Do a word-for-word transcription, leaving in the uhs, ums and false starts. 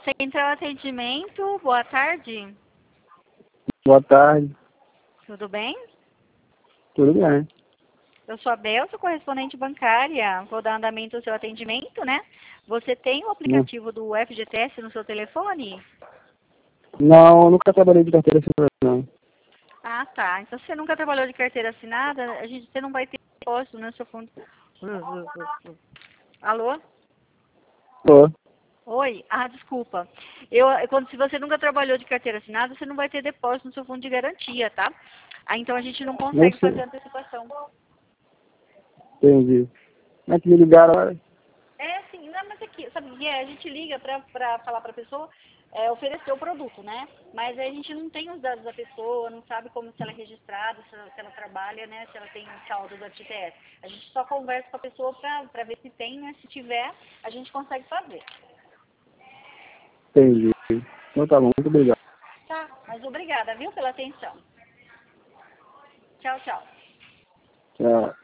Central Atendimento, boa tarde. Boa tarde. Tudo bem? Tudo bem. Eu sou a Bel, sou correspondente bancária. Vou dar andamento ao seu atendimento, né? Você tem o aplicativo do F G T S no seu telefone? Não, nunca trabalhei de carteira assinada, não. Ah, tá. Então, se você nunca trabalhou de carteira assinada, a gente, você não vai ter depósito no seu fundo. Alô? Tô. Oi? Ah, desculpa. Eu, quando, se você nunca trabalhou de carteira assinada, você não vai ter depósito no seu fundo de garantia, tá? Ah, então a gente não Não consegue sei. fazer antecipação. Entendi. Como é que me ligaram agora? É, sim, não, mas aqui, sabe, o que é? A gente liga pra, pra falar pra pessoa é, oferecer o produto, né? Mas aí a gente não tem os dados da pessoa, não sabe como se ela é registrada, se ela, se ela trabalha, né? Se ela tem um saldo do F G T S. A gente só conversa com a pessoa pra, pra ver se tem, né? Se tiver, a gente consegue fazer. Entendi. Então tá bom, muito obrigado. Tá, mas obrigada, viu, pela atenção. Tchau, tchau. Tchau.